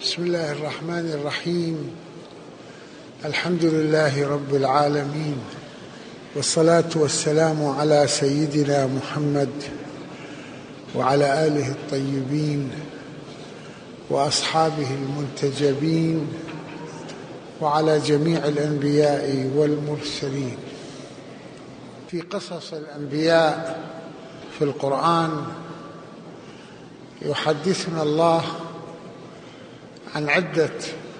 بسم الله الرحمن الرحيم. الحمد لله رب العالمين، والصلاة والسلام على سيدنا محمد وعلى آله الطيبين وأصحابه المنتجبين وعلى جميع الأنبياء والمرسلين. في قصص الأنبياء في القرآن يحدثنا الله عن عدة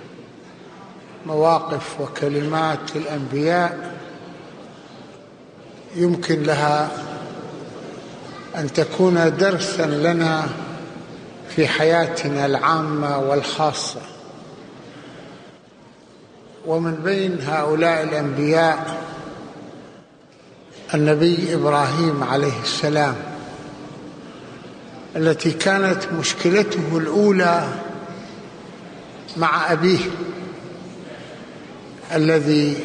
مواقف وكلمات للأنبياء يمكن لها أن تكون درسا لنا في حياتنا العامة والخاصة. ومن بين هؤلاء الأنبياء النبي إبراهيم عليه السلام، التي كانت مشكلته الأولى مع أبيه الذي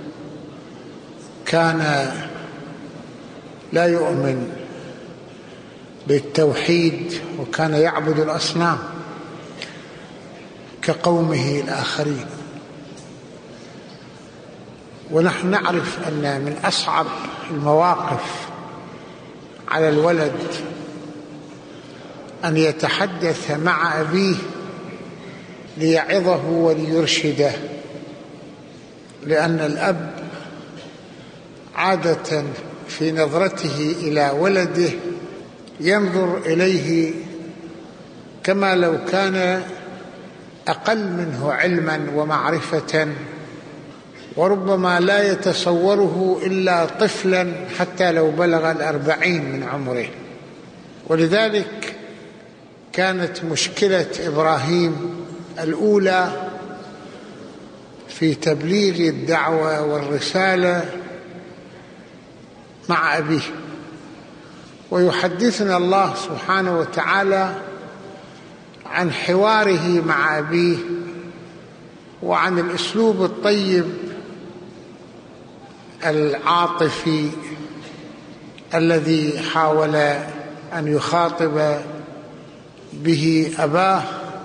كان لا يؤمن بالتوحيد وكان يعبد الأصنام كقومه الآخرين. ونحن نعرف أن من أصعب المواقف على الولد أن يتحدث مع أبيه ليعظه وليرشده، لأن الأب عادة في نظرته إلى ولده ينظر إليه كما لو كان أقل منه علما ومعرفة، وربما لا يتصوره إلا طفلا حتى لو بلغ 40 من عمره. ولذلك كانت مشكلة إبراهيم الأولى في تبليغ الدعوة والرسالة مع أبيه. ويحدثنا الله سبحانه وتعالى عن حواره مع أبيه وعن الأسلوب الطيب العاطفي الذي حاول أن يخاطب به أباه،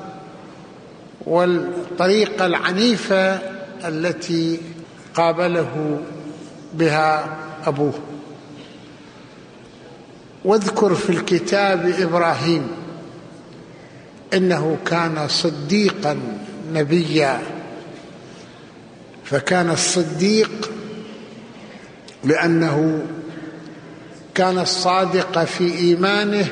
والطريقة العنيفة التي قابله بها أبوه. واذكر في الكتاب إبراهيم إنه كان صديقا نبيا. فكان الصديق لأنه كان الصادق في إيمانه،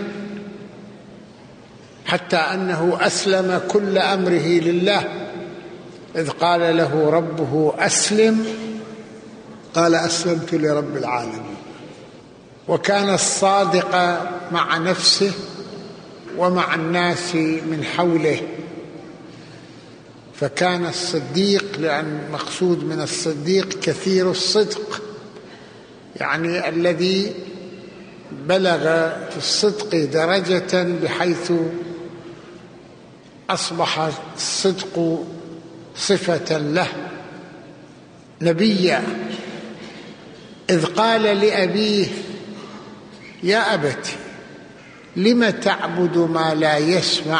حتى أنه أسلم كل أمره لله. إذ قال له ربه أسلم قال أسلمت لرب العالمين. وكان الصادق مع نفسه ومع الناس من حوله. فكان الصديق، لأن مقصود من الصديق كثير الصدق، يعني الذي بلغ في الصدق درجة بحيث أصبح الصدق صفة له. نبيا إذ قال لأبيه يا أبت لم تعبد ما لا يسمع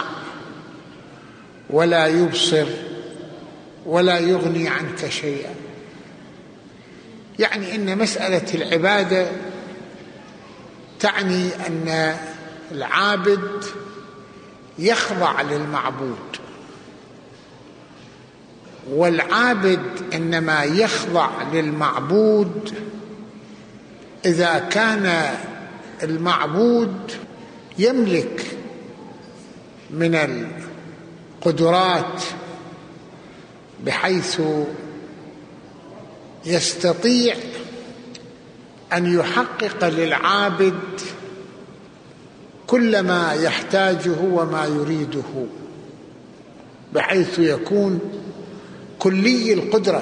ولا يبصر ولا يغني عنك شيئا. يعني إن مسألة العبادة تعني أن العابد يخضع للمعبود، والعابد إنما يخضع للمعبود إذا كان المعبود يملك من القدرات بحيث يستطيع أن يحقق للعابد كل ما يحتاجه وما يريده، بحيث يكون كلي القدرة،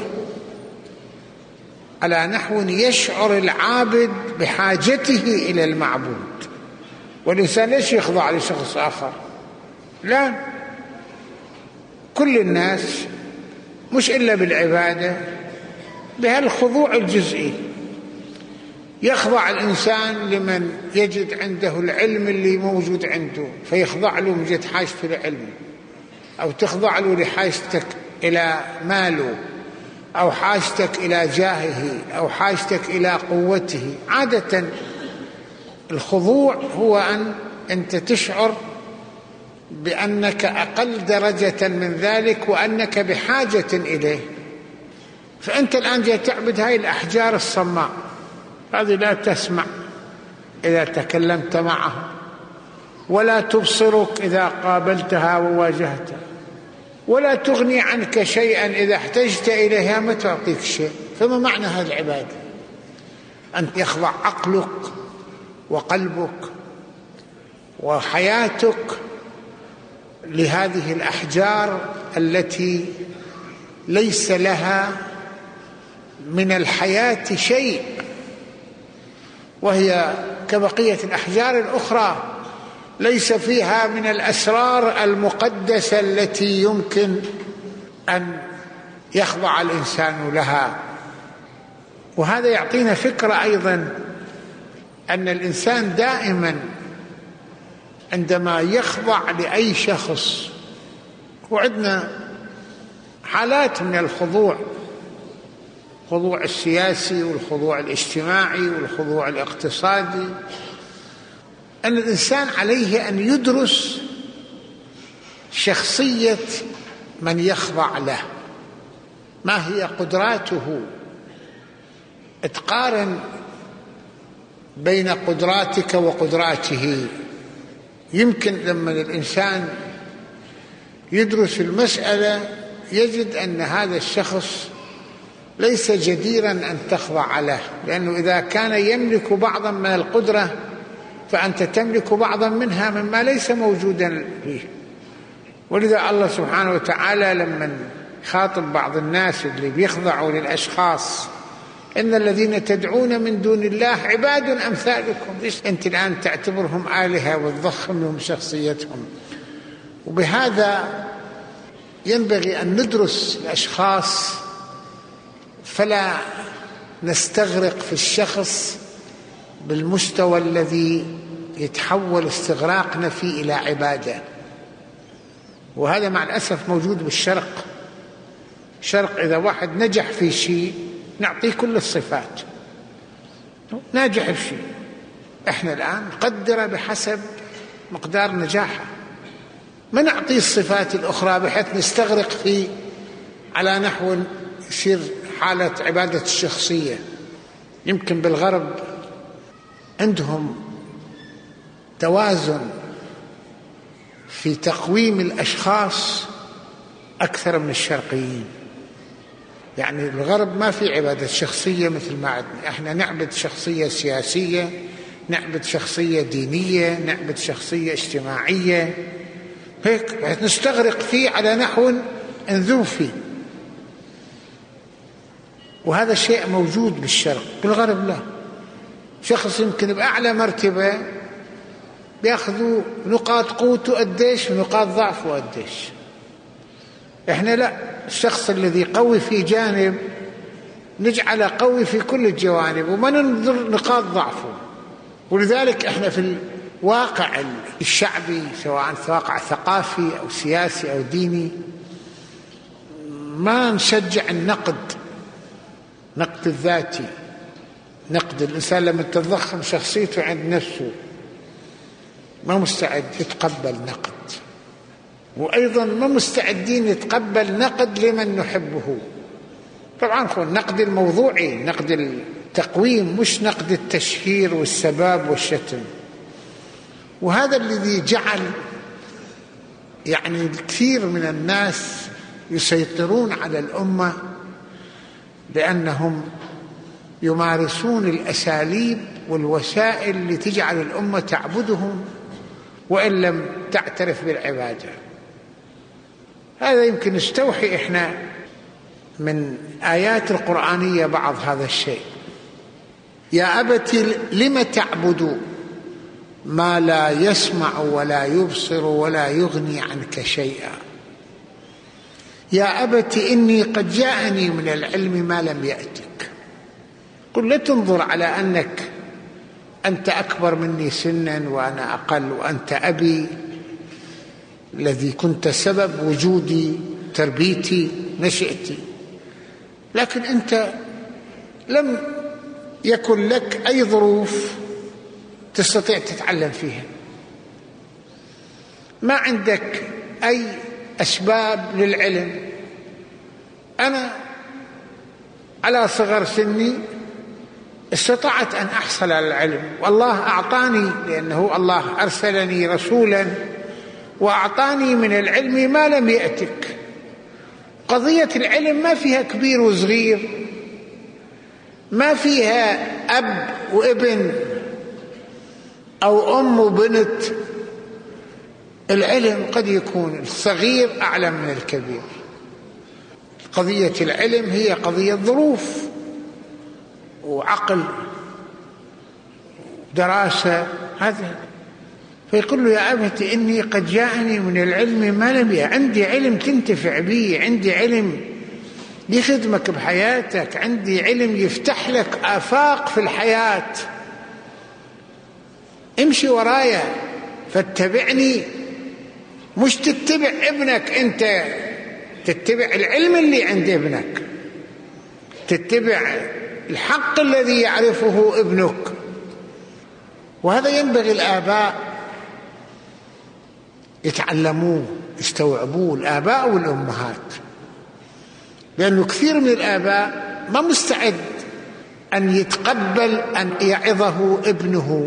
على نحو يشعر العابد بحاجته إلى المعبود. والإنسان ليش يخضع لشخص آخر؟ لا، كل الناس مش إلا بالعبادة بهالخضوع الجزئي. يخضع الإنسان لمن يجد عنده العلم اللي موجود عنده فيخضع له من جهة حاجته لعلمه، أو تخضع له لحاجتك إلى ماله، أو حاجتك إلى جاهه، أو حاجتك إلى قوته. عادة الخضوع هو أن أنت تشعر بأنك أقل درجة من ذلك وأنك بحاجة إليه. فأنت الآن جاي تعبد هاي الأحجار الصماء، هذه لا تسمع إذا تكلمت معها، ولا تبصرك إذا قابلتها وواجهتها، ولا تغني عنك شيئا إذا احتجت إليها ما تعطيك شيء. فما معنى هذه العبادة؟ أن يخضع عقلك وقلبك وحياتك لهذه الأحجار التي ليس لها من الحياة شيء، وهي كبقية الأحجار الأخرى ليس فيها من الأسرار المقدسة التي يمكن أن يخضع الإنسان لها. وهذا يعطينا فكرة أيضا أن الإنسان دائما عندما يخضع لأي شخص، وعندنا حالات من الخضوع، الخضوع السياسي والخضوع الاجتماعي والخضوع الاقتصادي، أن الإنسان عليه أن يدرس شخصية من يخضع له، ما هي قدراته، تقارن بين قدراتك وقدراته. يمكن لما الإنسان يدرس المسألة يجد أن هذا الشخص ليس جديرا أن تخضع له، لأنه إذا كان يملك بعضا من القدرة فأنت تملك بعضا منها مما ليس موجودا فيه. ولذا الله سبحانه وتعالى لما خاطب بعض الناس اللي بيخضعوا للأشخاص: إن الذين تدعون من دون الله عباد أمثالكم. أنت الآن تعتبرهم آلهة وتضخم لهم شخصيتهم. وبهذا ينبغي أن ندرس الأشخاص فلا نستغرق في الشخص بالمستوى الذي يتحول استغراقنا فيه إلى عبادة. وهذا مع الأسف موجود بالشرق. الشرق إذا واحد نجح في شيء نعطيه كل الصفات، ناجح في شيء. إحنا الآن نقدره بحسب مقدار نجاحه، ما نعطيه الصفات الأخرى بحيث نستغرق فيه على نحو يصير حالة عبادة الشخصية. يمكن بالغرب عندهم توازن في تقويم الأشخاص أكثر من الشرقيين. يعني الغرب ما في عبادة شخصية مثل ما عندنا. احنا نعبد شخصية سياسية، نعبد شخصية دينية، نعبد شخصية اجتماعية، هيك نستغرق فيه على نحو نذوب فيه. وهذا شيء موجود بالشرق. بالغرب لا، شخص يمكن بأعلى مرتبة بياخذوا نقاط قوته قديش ونقاط ضعفه قديش. احنا لا، الشخص الذي قوي في جانب نجعله قوي في كل الجوانب وما ننظر نقاط ضعفه. ولذلك احنا في الواقع الشعبي سواء في واقع ثقافي أو سياسي أو ديني ما نشجع النقد الذاتي، نقد الإنسان لما تتضخم شخصيته عند نفسه ما مستعد يتقبل نقد، وأيضا ما مستعدين يتقبل نقد لمن نحبه. طبعا هو النقد الموضوعي، نقد التقويم، مش نقد التشهير والسباب والشتم. وهذا الذي جعل يعني الكثير من الناس يسيطرون على الأمة، لأنهم يمارسون الأساليب والوسائل اللي تجعل الأمة تعبدهم وإن لم تعترف بالعبادة. هذا يمكن نستوحي إحنا من آيات القرآنية بعض هذا الشيء. يا أبت لم تعبد ما لا يسمع ولا يبصر ولا يغني عنك شيئا. يا أبت إني قد جاءني من العلم ما لم يأتك. قل لا تنظر على أنك أنت أكبر مني سنا وأنا أقل وأنت أبي. الذي كنت سبب وجودي، تربيتي، نشأتي، لكن أنت لم يكن لك أي ظروف تستطيع تتعلم فيها، ما عندك أي أسباب للعلم. أنا على صغر سني استطعت أن أحصل على العلم، والله أعطاني، لأنه الله أرسلني رسولا وأعطاني من العلم ما لم يأتك. قضية العلم ما فيها كبير وصغير، ما فيها أب وابن أو أم وبنت. العلم قد يكون الصغير أعلم من الكبير. قضية العلم هي قضية ظروف وعقل ودراسة. هذا فيقول له يا أبت إني قد جاءني من العلم ما لم يأتك. عندي علم تنتفع به، عندي علم يخدمك بحياتك، عندي علم يفتح لك آفاق في الحياة. امشي ورايا فاتبعني، مش تتبع ابنك، انت تتبع العلم اللي عند ابنك، تتبع الحق الذي يعرفه ابنك. وهذا ينبغي الآباء يتعلموه، يستوعبوه، الآباء والأمهات، لأنه كثير من الآباء ما مستعد أن يتقبل أن يعظه ابنه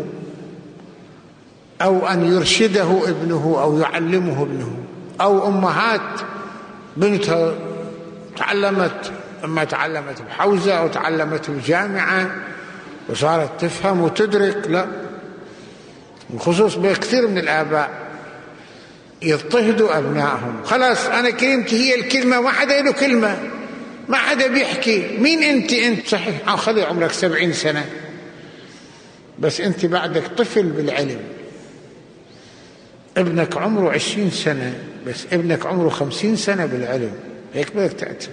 أو أن يرشده ابنه أو يعلمه ابنه. أو أمهات بنتها تعلمت، أما تعلمت بحوزة أو تعلمت بجامعة وصارت تفهم وتدرك، لا، بخصوص بكثير من الآباء يضطهدوا أبنائهم. خلاص أنا كلمتي هي الكلمة، ما حدا له كلمة، ما حدا بيحكي. مين أنت صحيح خلي عمرك 70 سنة بس أنت بعدك طفل بالعلم. ابنك عمره 20 سنة بس ابنك عمره 50 سنة بالعلم، هيك بدك تعتبر.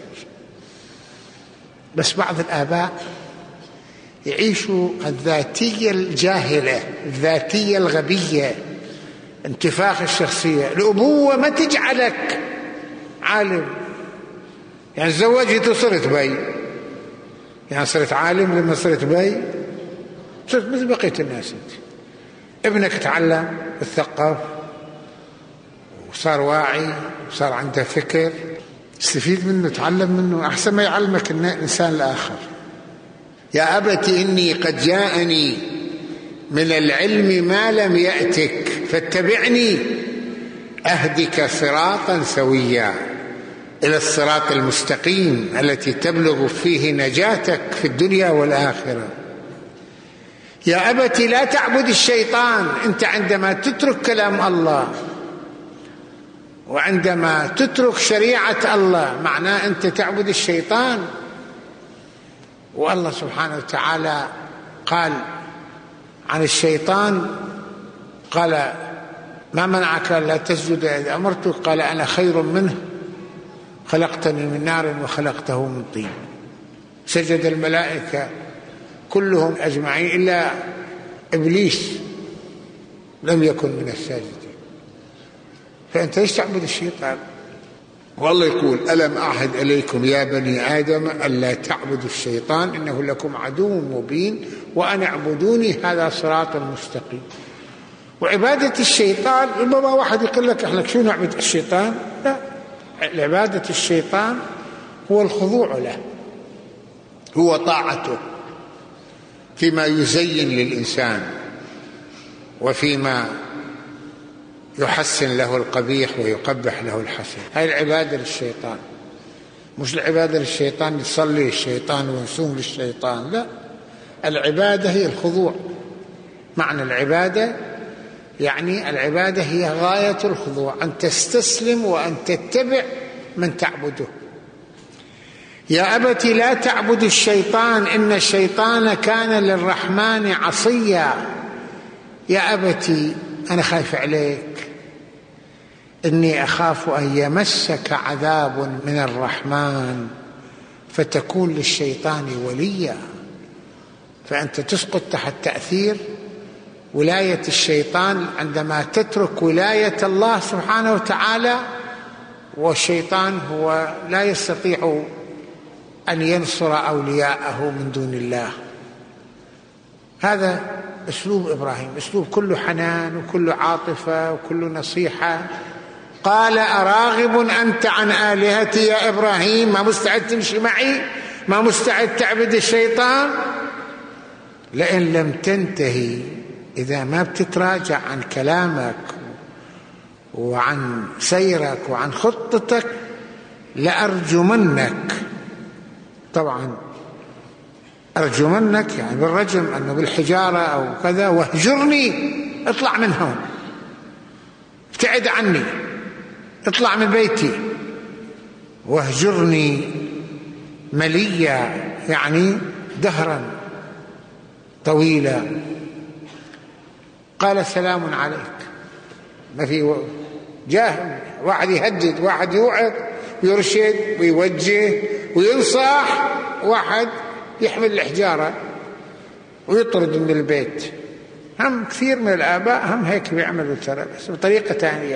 بس بعض الآباء يعيشوا الذاتية الجاهلة، الذاتية الغبية، انتفاخ الشخصية. الأبوة ما تجعلك عالم، يعني تزوجت وصرت بي، يعني صرت عالم لما صرت بي، صرت مثل بقية الناس. انت ابنك تعلم وتثقف وصار واعي وصار عنده فكر، استفيد منه، تعلم منه أحسن ما يعلمك الإنسان الآخر. يا أبت إني قد جاءني من العلم ما لم يأتك فاتبعني أهدك صراطا سويا، إلى الصراط المستقيم التي تبلغ فيه نجاتك في الدنيا والآخرة. يا أبت لا تعبد الشيطان. أنت عندما تترك كلام الله وعندما تترك شريعة الله معناه أنت تعبد الشيطان. والله سبحانه وتعالى قال عن الشيطان، قال ما منعك لا تسجد إذ أمرتك؟ قال أنا خير منه خلقتني من نار وخلقته من طين. سجد الملائكة كلهم أجمعين إلا إبليس لم يكن من الساجدين. فأنت ليش تعبد الشيطان؟ والله يقول ألم أعهد إليكم يا بني آدم ألا تعبدوا الشيطان إنه لكم عدو مبين وأن اعبدوني هذا صراط مستقيم. وعبادة الشيطان، ربما واحد يقول لك احنا شو نعبد الشيطان؟ لا، عبادة الشيطان هو الخضوع له، هو طاعته فيما يزين للإنسان وفيما يحسن له القبيح ويقبح له الحسن. هاي العبادة للشيطان، مش العبادة للشيطان يصلي للشيطان ونصوم للشيطان، لا، العبادة هي الخضوع. معنى العبادة يعني العبادة هي غاية الخضوع، أن تستسلم وأن تتبع من تعبده. يا أبت لا تعبد الشيطان إن الشيطان كان للرحمن عصيا. يا أبتي أنا خايف عليك، إني أخاف أن يمسك عذاب من الرحمن فتكون للشيطان وليا، فأنت تسقط تحت تأثير ولاية الشيطان عندما تترك ولاية الله سبحانه وتعالى، والشيطان هو لا يستطيع أن ينصر أولياءه من دون الله. هذا أسلوب إبراهيم، أسلوب كله حنان وكله عاطفة وكله نصيحة. قال أراغب أنت عن آلهتي يا إبراهيم؟ ما مستعد تمشي معي؟ ما مستعد تعبد الشيطان؟ لئن لم تنتهي، إذا ما بتتراجع عن كلامك وعن سيرك وعن خطتك لأرجمنك. طبعا أرجمنك يعني بالرجم، أنه بالحجارة أو كذا. واهجرني، اطلع من هون، ابتعد عني، اطلع من بيتي. واهجرني مليا يعني دهرا طويلا. قال سلام عليك. ما في جاه واحد يهدد، واحد يوعظ ويرشد ويوجه وينصح، واحد يحمل الحجارة ويطرد من البيت. هم كثير من الآباء هم هيك بيعملوا ترى، بس بطريقة ثانية.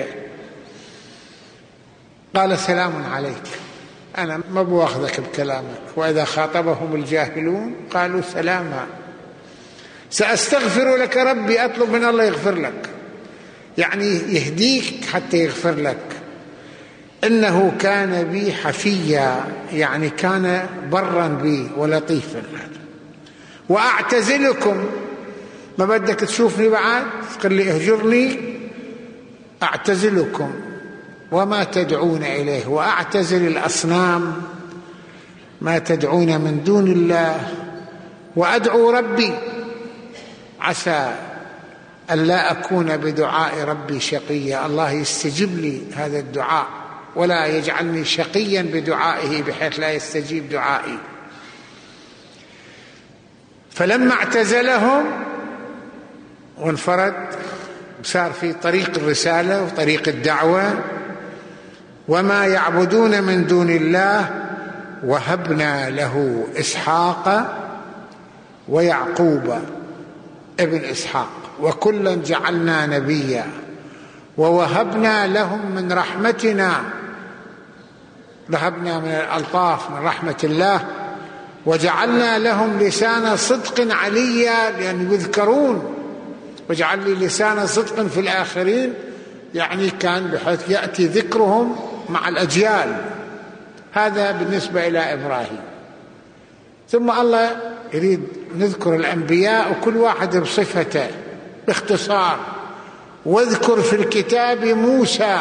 قال سلام عليك، أنا ما بواخذك بكلامك. وإذا خاطبهم الجاهلون قالوا سلاما. سأستغفر لك ربي، أطلب من الله يغفر لك، يعني يهديك حتى يغفر لك. إنه كان بي حفيا، يعني كان برا بي ولطيفا. وأعتزلكم، ما بدك تشوفني بعد؟ قل لي اهجرني. أعتزلكم وما تدعون إليه، وأعتزل الأصنام ما تدعون من دون الله، وأدعو ربي عسى ألا أكون بدعاء ربي شقيا. الله يستجيب لي هذا الدعاء ولا يجعلني شقيا بدعائه بحيث لا يستجيب دعائي. فلما اعتزلهم وانفرد، صار في طريق الرسالة وطريق الدعوة. وما يعبدون من دون الله وهبنا له إسحاق ويعقوب ابن إسحاق وكلا جعلنا نبيا ووهبنا لهم من رحمتنا، ذهبنا من الألطاف من رحمة الله، وجعلنا لهم لسان صدق عليا، لأن يذكرون. وجعل لي لسان صدق في الآخرين، يعني كان بحيث يأتي ذكرهم مع الأجيال. هذا بالنسبة إلى إبراهيم. ثم الله يريد نذكر الأنبياء وكل واحد بصفته باختصار. واذكر في الكتاب موسى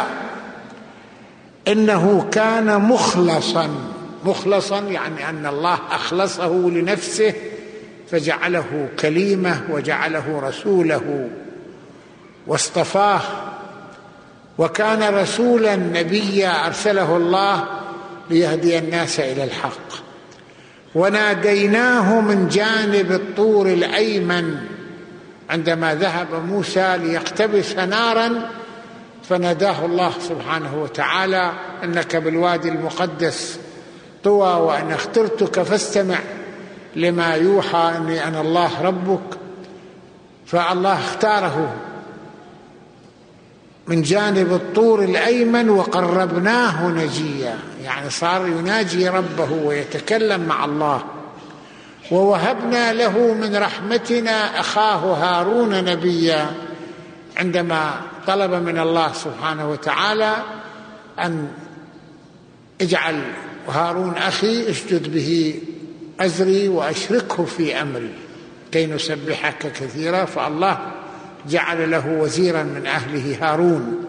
إنه كان مخلصا يعني أن الله أخلصه لنفسه فجعله كليمة وجعله رسوله واصطفاه. وكان رسولا نبيا أرسله الله ليهدي الناس إلى الحق. وناديناه من جانب الطور الأيمن، عندما ذهب موسى ليقتبس نارا فناداه الله سبحانه وتعالى إنك بالوادي المقدس طوى وأنا اخترتك فاستمع لما يوحى أني أنا الله ربك. فالله اختاره من جانب الطور الأيمن وقربناه نجيا، يعني صار يناجي ربه ويتكلم مع الله. ووهبنا له من رحمتنا أخاه هارون نبيا، عندما طلب من الله سبحانه وتعالى أن اجعل هارون أخي اشدد به أزري وأشركه في أمري كي نسبحك كثيرا، فالله جعل له وزيرا من أهله هارون.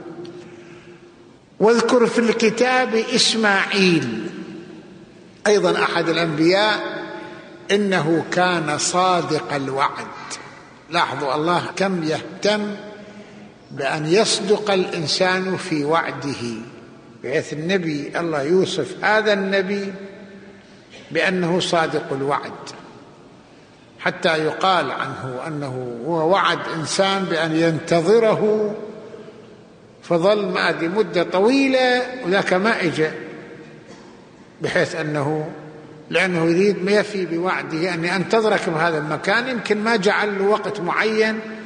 واذكر في الكتاب إسماعيل أيضا أحد الأنبياء، إنه كان صادق الوعد. لاحظوا الله كم يهتم بأن يصدق الإنسان في وعده، بحيث النبي الله يوصف هذا النبي بأنه صادق الوعد، حتى يقال عنه أنه هو وعد إنسان بأن ينتظره فظل مادي مدة طويلة وذاك ما إجا، بحيث لأنه يريد ما يفي بوعده أني أنتظرك بهذا المكان. يمكن ما جعل له وقت معين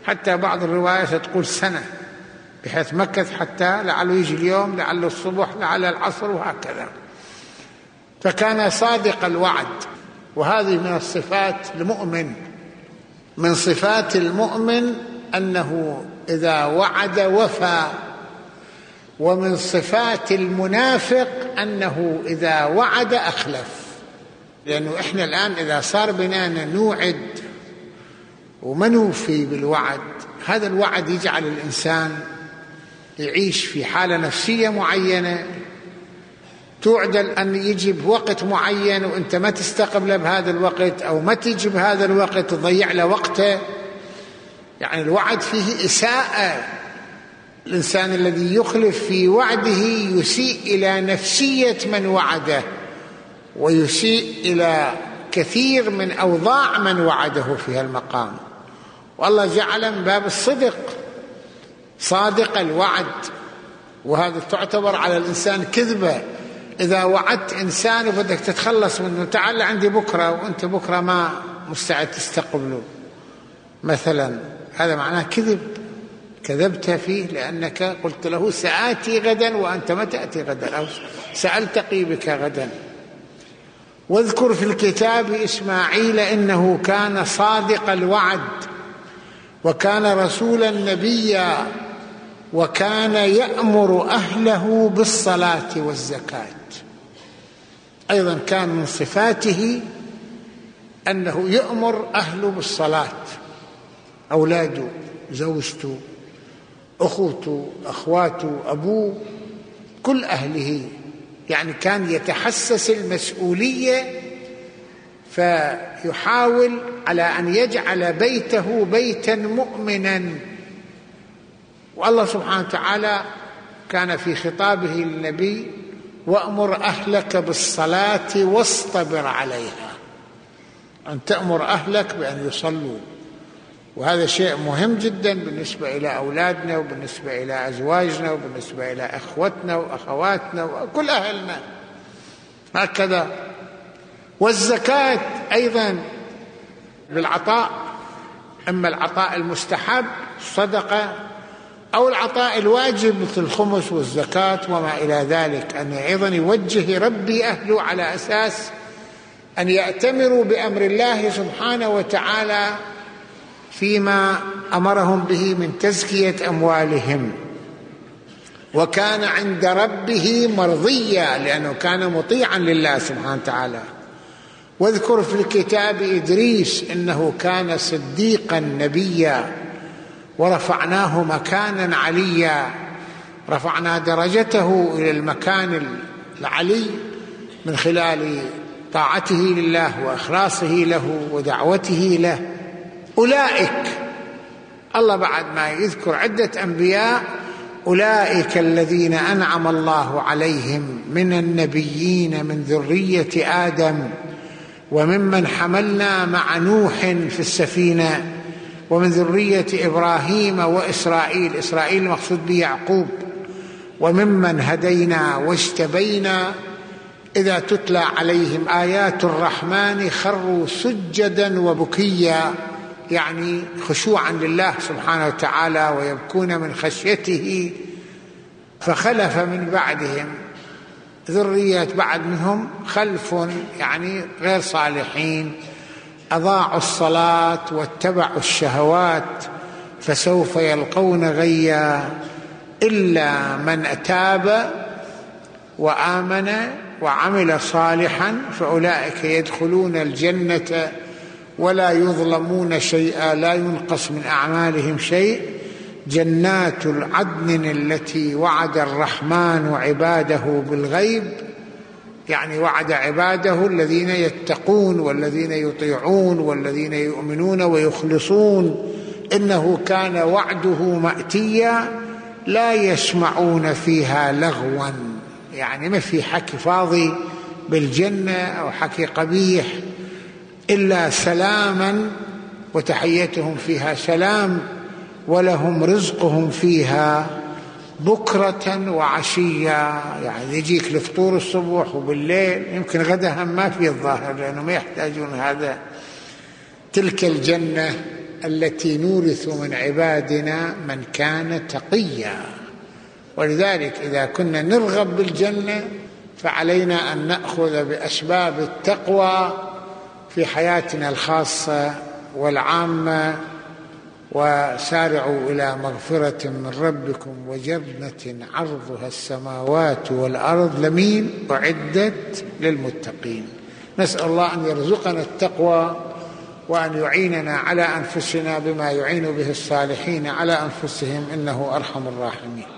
حتى بعض الروايات تقول سنة، بحيث مكث حتى لعله يجي اليوم، لعله الصبح، لعله العصر، وهكذا. فكان صادق الوعد، وهذه من الصفات المؤمن. من صفات المؤمن أنه إذا وعد وفى، ومن صفات المنافق أنه إذا وعد أخلف. لأنه إحنا الآن إذا صار بيننا نوعد وما نوفي بالوعد، هذا الوعد يجعل الإنسان يعيش في حالة نفسية معينة، توعد أن يجي بوقت معين وأنت ما تستقبله بهذا الوقت، أو ما تجي بهذا الوقت تضيع له وقته. يعني الوعد فيه إساءة. الإنسان الذي يخلف في وعده يسيء إلى نفسية من وعده، ويسيء إلى كثير من أوضاع من وعده في هالمقام. والله جعل من باب الصدق، صادق الوعد، وهذا تعتبر على الإنسان كذبة. إذا وعدت إنسان وبدك تتخلص منه، تعال عندي بكرة، وأنت بكرة ما مستعد تستقبله مثلا، هذا معناه كذب، كذبت فيه، لأنك قلت له سآتي غدا وأنت ما تأتي غدا، أو سألتقي بك غدا. واذكر في الكتاب إسماعيل إنه كان صادق الوعد، وكان رسولا نبيا، وكان يأمر أهله بالصلاة والزكاة. أيضا كان من صفاته أنه يأمر أهله بالصلاة، أولاده، زوجته، أخوته، أخواته، أبوه، كل أهله. يعني كان يتحسس المسؤولية، فيحاول على أن يجعل بيته بيتا مؤمنا. والله سبحانه وتعالى كان في خطابه للنبي: وأمر أهلك بالصلاة واصطبر عليها، أن تأمر أهلك بأن يصلوا. وهذا شيء مهم جدا بالنسبة إلى أولادنا، وبالنسبة إلى أزواجنا، وبالنسبة إلى أخوتنا وأخواتنا وكل أهلنا هكذا. والزكاة أيضا بالعطاء، إما العطاء المستحب الصدقة، أو العطاء الواجب مثل الخمس والزكاة وما إلى ذلك، أن أيضا يوجه ربي أهله على أساس أن يأتمروا بأمر الله سبحانه وتعالى فيما أمرهم به من تزكية أموالهم. وكان عند ربه مرضيا، لأنه كان مطيعا لله سبحانه وتعالى. واذكر في الكتاب إدريس إنه كان صديقا نبيا، ورفعناه مكانا عليا. رفعنا درجته إلى المكان العلي من خلال طاعته لله وإخلاصه له ودعوته له. أولئك، الله بعد ما يذكر عدة أنبياء: أولئك الذين أنعم الله عليهم من النبيين من ذرية آدم، وممن حملنا مع نوح في السفينة، ومن ذرية إبراهيم وإسرائيل. إسرائيل المقصود به يعقوب. وممن هدينا واجتبينا، إذا تتلى عليهم آيات الرحمن خروا سجدا وبكيا، يعني خشوعا لله سبحانه وتعالى ويبكون من خشيته. فخلف من بعدهم ذرية، بعد منهم خلف يعني غير صالحين، أضاعوا الصلاة واتبعوا الشهوات، فسوف يلقون غيا، إلا من تاب وآمن وعمل صالحا فأولئك يدخلون الجنة ولا يظلمون شيئا، لا ينقص من أعمالهم شيء. جنات العدن التي وعد الرحمن عباده بالغيب، يعني وعد عباده الذين يتقون والذين يطيعون والذين يؤمنون ويخلصون، إنه كان وعده مأتيا، لا يسمعون فيها لغوا، يعني ما في حكي فاضي بالجنة أو حكي قبيح، إلا سلاما وتحيتهم فيها سلام، ولهم رزقهم فيها بكرة وعشية. يعني يجيك الفطور الصبح وبالليل، يمكن غدا هم ما في الظاهر، لأنه ما يحتاجون هذا. تلك الجنة التي نورث من عبادنا من كان تقيا. ولذلك إذا كنا نرغب بالجنة فعلينا أن نأخذ بأسباب التقوى في حياتنا الخاصة والعامة. وسارعوا إلى مغفرة من ربكم وجنة عرضها السماوات والأرض لمين أعدت للمتقين. نسأل الله أن يرزقنا التقوى وأن يعيننا على أنفسنا بما يعين به الصالحين على أنفسهم، إنه أرحم الراحمين.